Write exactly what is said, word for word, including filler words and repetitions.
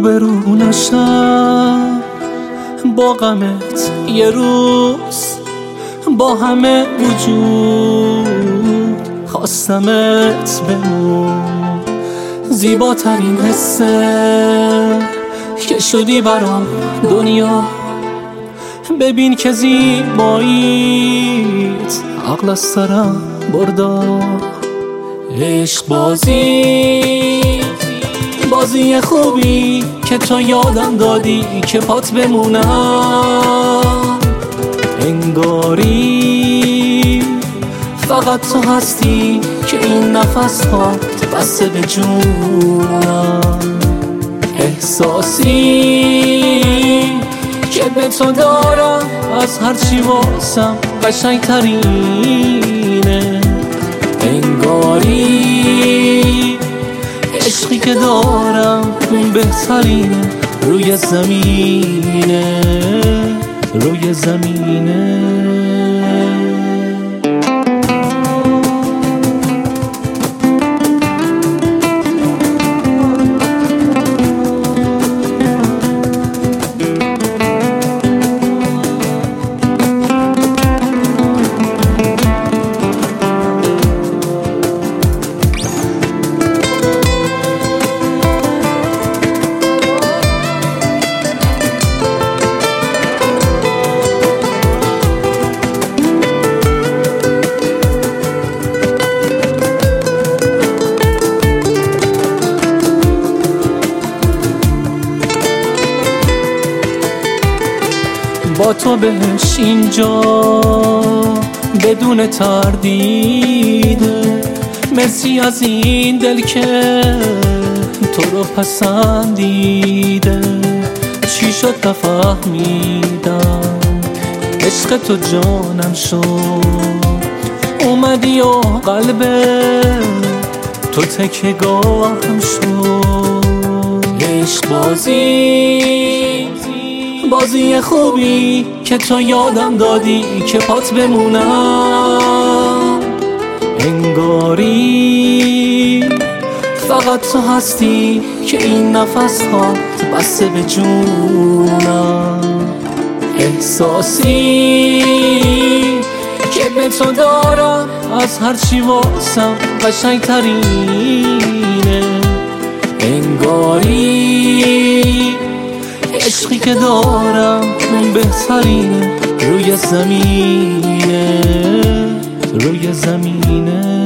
روبرو نشم با غمت یه روز، با همه وجود خواستمت بمون. زیباترین حسه که شدی برام دنیا، ببین که زیباییت عقل از سرم بردا. عشق بازی بازی خوبی که تو یادم دادی که پات بمونم. انگاری فقط تو هستی که این نفس ها بسته به جونم. احساسی که به تو دارم از هرچی واسم قشنگ ترینه. انگاری عشقی که دارم اون بهترینه روی زمینه، روی زمینه. با تو بهش اینجا بدون تردید. مرسی از این دل که تو رو پسندیده. چی شد نفهمیدم، عشق تو جانم شد. اومدی و قلب تو تکیه‌گاهم شد. عشق بازی بازی خوبی که تو یادم دادی که پات بمونم. انگاری فقط تو هستی که این نفس ها بسته به جونم. احساسی که به تو دارم از هرچی واسم قشنگ ترینه. انگاری عشقی که دارم اون بهترینه روی زمینه، روی زمینه.